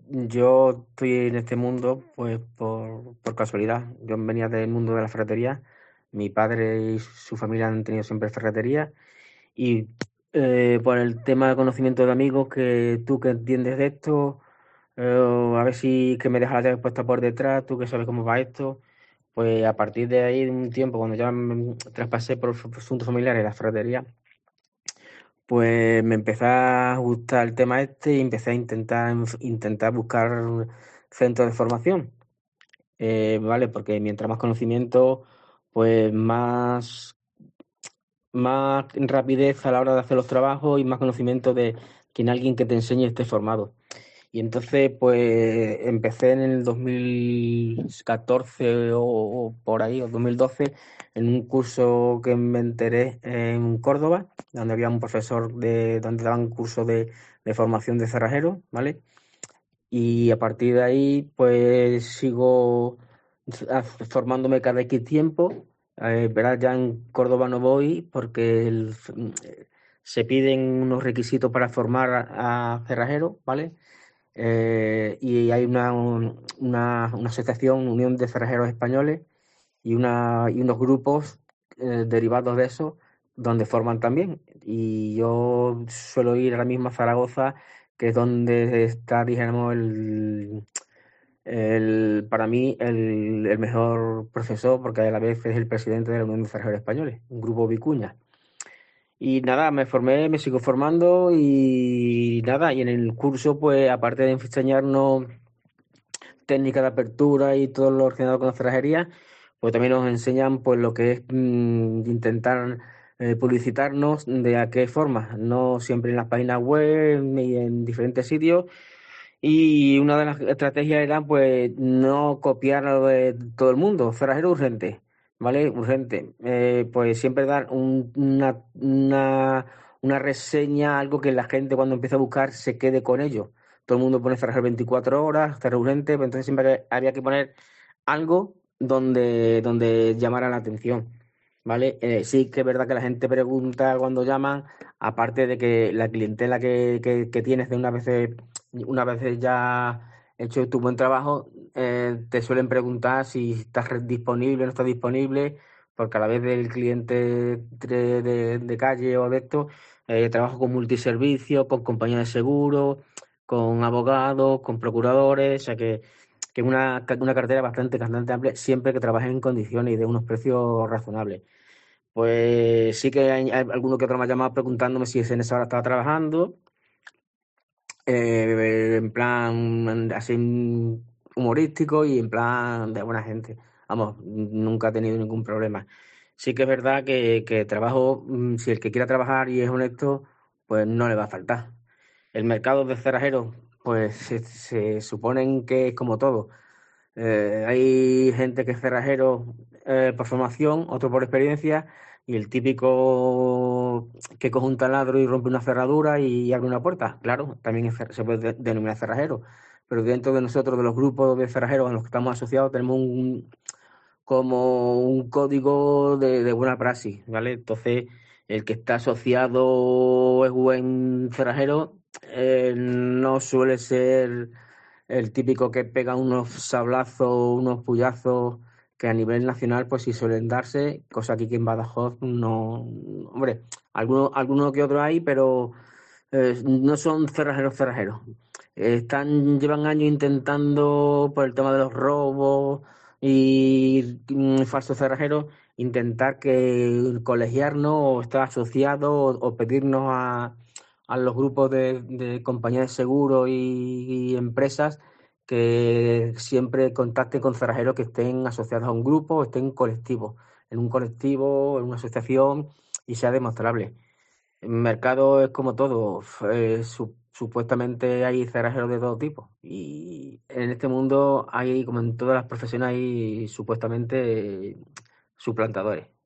yo estoy en este mundo pues por casualidad. Yo venía del mundo de la ferretería. Mi padre y su familia han tenido siempre ferretería. Y por el tema de conocimiento de amigos, que tú que entiendes de esto, a ver si que me dejas la llave puesta por detrás, tú que sabes cómo va esto. Pues a partir de ahí, de un tiempo, cuando ya me traspasé por asuntos familiares la ferretería, pues me empezó a gustar el tema este y empecé a intentar buscar centros de formación, ¿vale? Porque mientras más conocimiento, pues más rapidez a la hora de hacer los trabajos y más conocimiento de que alguien que te enseñe esté formado. Y entonces, pues empecé en el 2014 o por ahí, o 2012, en un curso que me enteré en Córdoba, donde había un profesor donde daban curso de formación de cerrajero, ¿vale? Y a partir de ahí, pues sigo formándome cada X tiempo. Verás, ya en Córdoba no voy porque se piden unos requisitos para formar a cerrajeros, ¿vale? Y hay una asociación, Unión de Cerrajeros Españoles, y unos grupos derivados de eso, donde forman también. Y yo suelo ir ahora mismo a Zaragoza, que es donde está, dijéramos, para mí el mejor profesor, porque a la vez es el presidente de la Unión de Cerrajeros Españoles, un grupo Vicuña. Y nada, me formé, me sigo formando y nada, y en el curso, pues aparte de enseñarnos técnica de apertura y todo lo relacionado con la cerrajería, pues también nos enseñan pues lo que es intentar publicitarnos de a qué forma, no siempre en las páginas web ni en diferentes sitios. Y una de las estrategias era pues no copiar a lo de todo el mundo, cerrajero urgente, ¿vale? Urgente. Pues siempre dar una reseña, algo que la gente cuando empieza a buscar se quede con ello. Todo el mundo pone cerrajero 24 horas, cerrajero urgente, pero entonces siempre había que poner algo donde llamara la atención, ¿vale? Sí que es verdad que la gente pregunta cuando llaman, aparte de que la clientela que tienes de una vez ya hecho tu buen trabajo, te suelen preguntar si estás disponible o no estás disponible, porque a la vez del cliente de calle o de esto, trabajo con multiservicios, con compañías de seguro, con abogados, con procuradores, o sea que es una cartera bastante amplia, siempre que trabajes en condiciones y de unos precios razonables. Pues sí que hay alguno que otro me ha llamado preguntándome si en esa hora estaba trabajando, en plan así humorístico y en plan de buena gente. Vamos, nunca he tenido ningún problema. Sí que es verdad que trabajo, si el que quiera trabajar y es honesto, pues no le va a faltar. El mercado de cerrajeros, pues se suponen que es como todo. Hay gente que es cerrajero por formación, otro por experiencia, y el típico que coge un taladro y rompe una cerradura y abre una puerta. Claro, también se puede denominar cerrajero, pero dentro de nosotros, de los grupos de cerrajeros en los que estamos asociados, tenemos como un código de buena praxis, ¿vale? Entonces, el que está asociado es buen cerrajero, no suele ser el típico que pega unos sablazos, unos puyazos que a nivel nacional pues sí suelen darse, cosa que aquí en Badajoz no, hombre, alguno que otro hay, pero no son cerrajeros. Llevan años intentando, por el tema de los robos y falsos cerrajeros, intentar que colegiarnos o estar asociados o pedirnos a los grupos de compañías de seguro y empresas que siempre contacten con cerrajeros que estén asociados a un grupo o estén en un colectivo, en una asociación y sea demostrable. El mercado es como todo, supuestamente hay cerrajeros de todo tipo y en este mundo hay, como en todas las profesiones, hay supuestamente suplantadores.